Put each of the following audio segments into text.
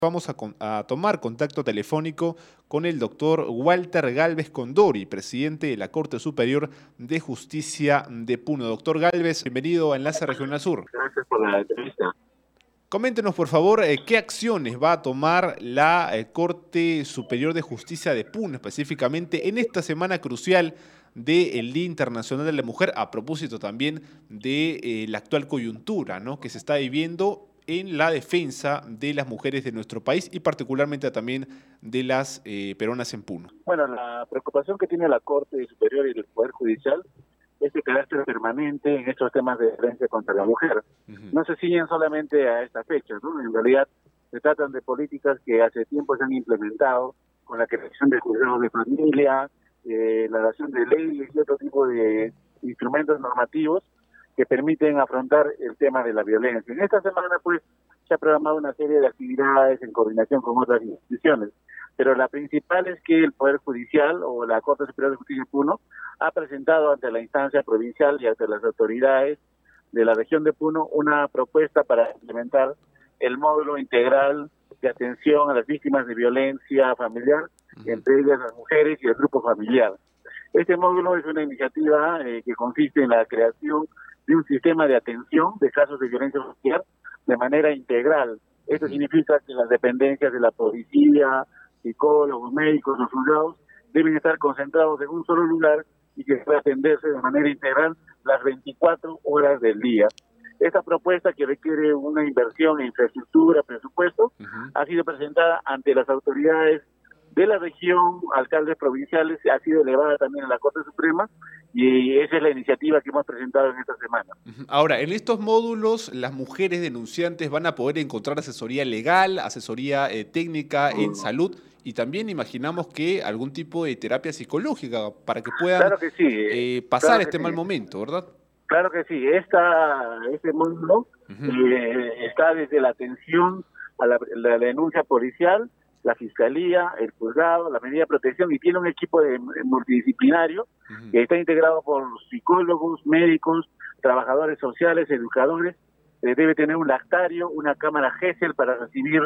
Vamos a tomar contacto telefónico con el doctor Walter Gálvez Condori, presidente de la Corte Superior de Justicia de Puno. Doctor Gálvez, bienvenido a Enlace Regional Sur. Gracias por la entrevista. Coméntenos, por favor, qué acciones va a tomar la Corte Superior de Justicia de Puno, específicamente en esta semana crucial del Día Internacional de la Mujer, a propósito también de la actual coyuntura, ¿no?, que se está viviendo en la defensa de las mujeres de nuestro país y particularmente también de las peruanas en Puno. Bueno, la preocupación que tiene la Corte Superior y el Poder Judicial es de carácter permanente en estos temas de violencia contra la mujer. No se ciñen solamente a esta fecha, ¿no? En realidad se tratan de políticas que hace tiempo se han implementado con la creación de juzgados de familia, la dación de leyes y otro tipo de instrumentos normativos que permiten afrontar el tema de la violencia. En esta semana, pues, se ha programado una serie de actividades en coordinación con otras instituciones, pero la principal es que el Poder Judicial o la Corte Superior de Justicia de Puno ha presentado ante la instancia provincial y ante las autoridades de la región de Puno una propuesta para implementar el módulo integral de atención a las víctimas de violencia familiar, entre ellas las mujeres y el grupo familiar. Este módulo es una iniciativa que consiste en la creación de un sistema de atención de casos de violencia familiar de manera integral. Esto significa que las dependencias de la policía, psicólogos, médicos o juzgados deben estar concentrados en un solo lugar y que pueda atenderse de manera integral las 24 horas del día. Esta propuesta, que requiere una inversión en infraestructura, presupuesto, ha sido presentada ante las autoridades de la región, alcaldes provinciales, ha sido elevada también a la Corte Suprema y esa es la iniciativa que hemos presentado en esta semana. Ahora, en estos módulos, las mujeres denunciantes van a poder encontrar asesoría legal, asesoría técnica en salud y también imaginamos que algún tipo de terapia psicológica para que puedan claro que sí, pasar este mal momento, ¿verdad? Claro que sí, este módulo está desde la atención a la denuncia policial, la fiscalía, el juzgado, la medida de protección, y tiene un equipo multidisciplinario que está integrado por psicólogos, médicos, trabajadores sociales, educadores. Debe tener un lactario, una cámara GESEL para recibir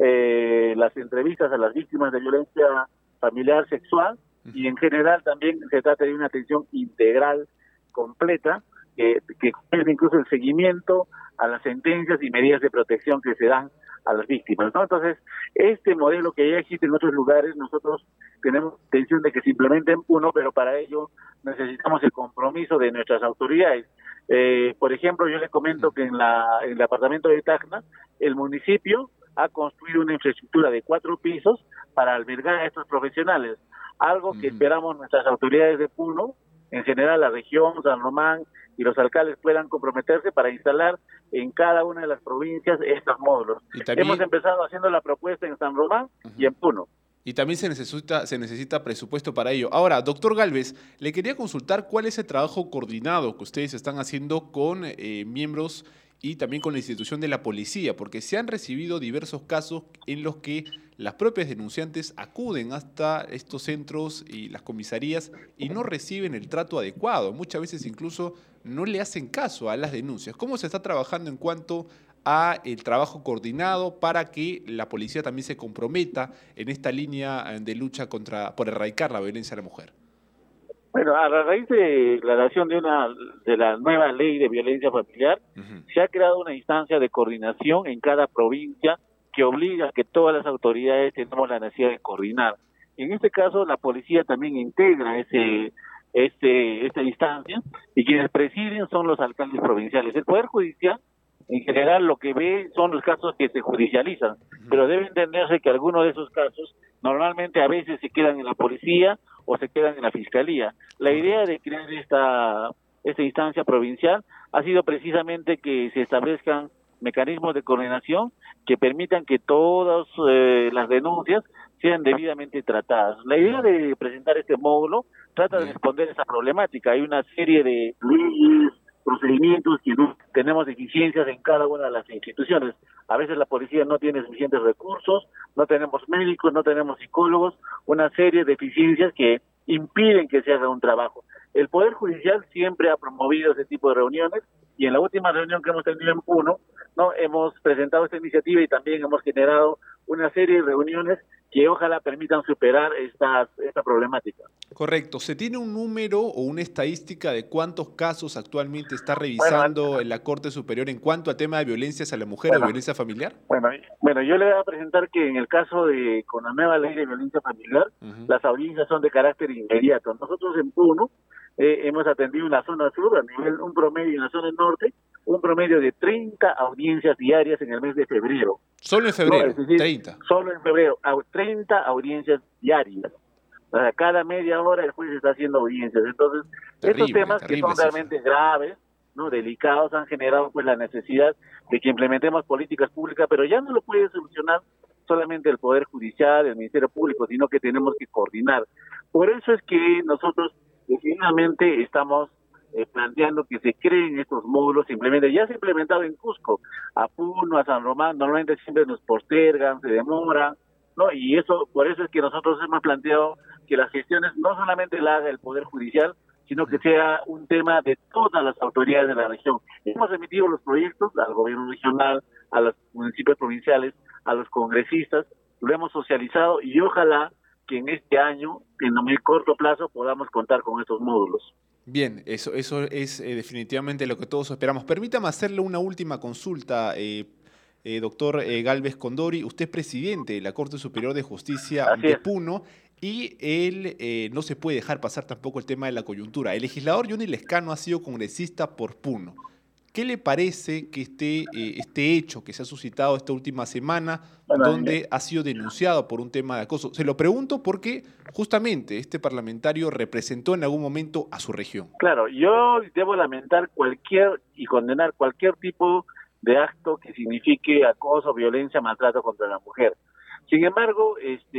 las entrevistas a las víctimas de violencia familiar sexual, y en general también se trata de una atención integral, completa, que incluye incluso el seguimiento a las sentencias y medidas de protección que se dan a las víctimas, ¿no? Entonces, este modelo que ya existe en otros lugares, nosotros tenemos intención de que se implemente en Puno, pero para ello necesitamos el compromiso de nuestras autoridades. Por ejemplo, yo les comento que en el departamento de Tacna, el municipio ha construido una infraestructura de 4 pisos para albergar a estos profesionales, algo que esperamos nuestras autoridades de Puno, en general la región, San Román y los alcaldes puedan comprometerse para instalar en cada una de las provincias estos módulos. También hemos empezado haciendo la propuesta en San Román y en Puno. Y también se necesita presupuesto para ello. Ahora, doctor Gálvez, le quería consultar cuál es el trabajo coordinado que ustedes están haciendo con miembros y también con la institución de la policía, porque se han recibido diversos casos en los que las propias denunciantes acuden hasta estos centros y las comisarías y no reciben el trato adecuado. Muchas veces incluso no le hacen caso a las denuncias. ¿Cómo se está trabajando en cuanto a el trabajo coordinado para que la policía también se comprometa en esta línea de lucha por erradicar la violencia a la mujer? Bueno, a la raíz de la creación de la nueva ley de violencia familiar, se ha creado una instancia de coordinación en cada provincia que obliga a que todas las autoridades tengamos la necesidad de coordinar. En este caso, la policía también integra esta instancia, y quienes presiden son los alcaldes provinciales. El Poder Judicial, en general, lo que ve son los casos que se judicializan, pero debe entenderse que algunos de esos casos normalmente a veces se quedan en la policía o se quedan en la fiscalía. La idea de crear esta instancia provincial ha sido precisamente que se establezcan mecanismos de coordinación que permitan que todas las denuncias sean debidamente tratadas. La idea de presentar este módulo trata de responder a esa problemática. Hay una serie de leyes, procedimientos que tenemos deficiencias en cada una de las instituciones. A veces la policía no tiene suficientes recursos, no tenemos médicos, no tenemos psicólogos, una serie de deficiencias que impiden que se haga un trabajo. El Poder Judicial siempre ha promovido ese tipo de reuniones, y en la última reunión que hemos tenido en Puno, hemos presentado esta iniciativa y también hemos generado una serie de reuniones que ojalá permitan superar esta problemática. Correcto. ¿Se tiene un número o una estadística de cuántos casos actualmente está Bueno, revisando en la Corte Superior en cuanto a tema de violencias a la mujer o bueno, violencia familiar? bueno, yo le voy a presentar que en el caso de, con la nueva ley de violencia familiar, Ujú. las audiencias son de carácter inmediato. Nosotros en Puno hemos atendido en la zona sur, a nivel un promedio en la zona norte, un promedio de 30 audiencias diarias en el mes de febrero. Solo en No, es febrero, decir, 30. solo en febrero, 30 audiencias diarias. O sea, cada media hora el juez está haciendo audiencias. Entonces, estos Terrible, temas que terrible son cifra. realmente graves, no delicados, han generado pues la necesidad de que implementemos políticas públicas, pero ya no lo puede solucionar solamente el Poder Judicial, el Ministerio Público, sino que tenemos que coordinar. Por eso es que nosotros definitivamente estamos planteando que se creen estos módulos, simplemente ya se ha implementado en Cusco, a Puno, a San Román, normalmente siempre nos postergan, se demoran, ¿no? Y eso, por eso es que nosotros hemos planteado que las gestiones no solamente la haga el Poder Judicial, sino que sea un tema de todas las autoridades de la región. Hemos remitido los proyectos al gobierno regional, a los municipios provinciales, a los congresistas, lo hemos socializado y ojalá que en este año, en muy corto plazo, podamos contar con estos módulos. Bien, eso es definitivamente lo que todos esperamos. Permítame hacerle una última consulta, doctor Gálvez Condori. Usted es presidente de la Corte Superior de Justicia Así de es. Puno y él no se puede dejar pasar tampoco el tema de la coyuntura. El legislador Johnny Lescano ha sido congresista por Puno. ¿Qué le parece que este hecho que se ha suscitado esta última semana, Bueno, donde ha sido denunciado por un tema de acoso? Se lo pregunto porque justamente este parlamentario representó en algún momento a su región. claro, yo debo lamentar cualquier y condenar cualquier tipo de acto que signifique acoso, violencia, maltrato contra la mujer. Sin embargo,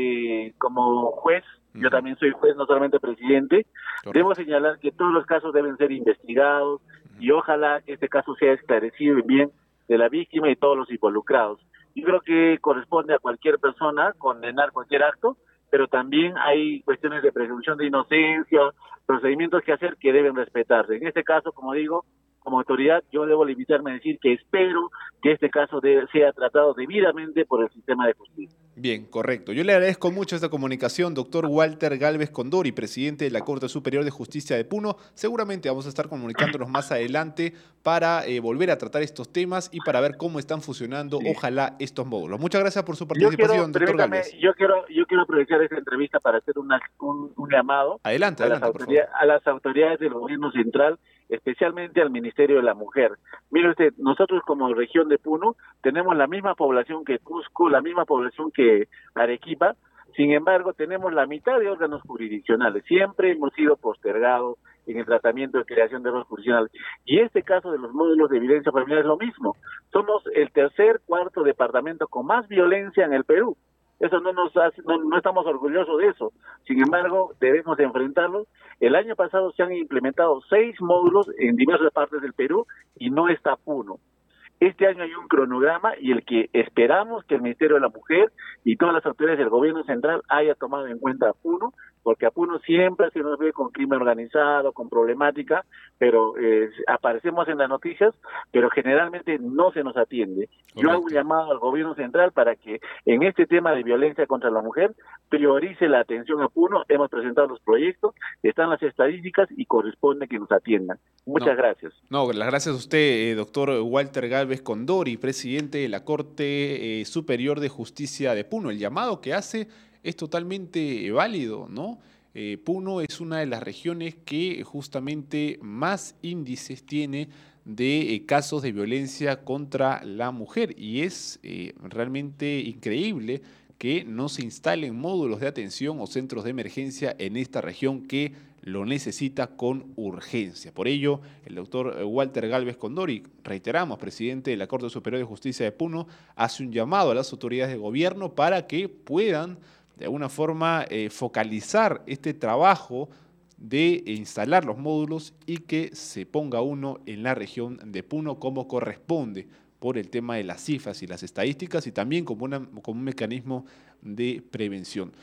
como juez, yo Ujú. también soy juez, no solamente presidente, debo Correcto. señalar que todos los casos deben ser investigados Ujú. y ojalá que este caso sea esclarecido en bien de la víctima y todos los involucrados. Yo creo que corresponde a cualquier persona condenar cualquier acto, pero también hay cuestiones de presunción de inocencia, procedimientos que hacer que deben respetarse. En este caso, como digo, como autoridad, yo debo limitarme a decir que espero que este caso sea tratado debidamente por el sistema de justicia. Bien, correcto. Yo le agradezco mucho esta comunicación, doctor Walter Gálvez Condori, presidente de la Corte Superior de Justicia de Puno. Seguramente vamos a estar comunicándonos más adelante para volver a tratar estos temas y para ver cómo están funcionando, Sí. ojalá, estos módulos. Muchas gracias por su Yo quiero, participación, doctor permítame, Gálvez. yo quiero aprovechar esta entrevista para hacer un llamado Adelante, a adelante, por favor. a las autoridades del gobierno central, especialmente al Ministerio de la Mujer. Mire usted, nosotros como región de Puno tenemos la misma población que Cusco, la misma población que Arequipa, sin embargo tenemos la mitad de órganos jurisdiccionales. Siempre hemos sido postergados en el tratamiento de creación de órganos jurisdiccionales. Y este caso de los módulos de violencia familiar es lo mismo. Somos el cuarto departamento con más violencia en el Perú. Eso no estamos orgullosos de eso. Sin embargo, debemos enfrentarlo. El año pasado se han implementado 6 módulos en diversas partes del Perú y no está Puno. Este año hay un cronograma y el que esperamos que el Ministerio de la Mujer y todas las autoridades del gobierno central haya tomado en cuenta a Puno, porque a Puno siempre se nos ve con crimen organizado, con problemática, pero aparecemos en las noticias, pero generalmente no se nos atiende. Yo hago un Correcto. llamado al gobierno central para que en este tema de violencia contra la mujer priorice la atención a Puno. Hemos presentado los proyectos, están las estadísticas y corresponde que nos atiendan. Muchas No, gracias. no, las gracias a usted, doctor Walter Gálvez Condori, presidente de la Corte Superior de Justicia de Puno. El llamado que hace es totalmente válido, ¿no? Puno es una de las regiones que justamente más índices tiene de casos de violencia contra la mujer y es realmente increíble que no se instalen módulos de atención o centros de emergencia en esta región que lo necesita con urgencia. Por ello, el doctor Walter Gálvez Condori, reiteramos, presidente de la Corte Superior de Justicia de Puno, hace un llamado a las autoridades de gobierno para que puedan, de alguna forma, focalizar este trabajo de instalar los módulos y que se ponga uno en la región de Puno como corresponde por el tema de las cifras y las estadísticas y también como un mecanismo de prevención.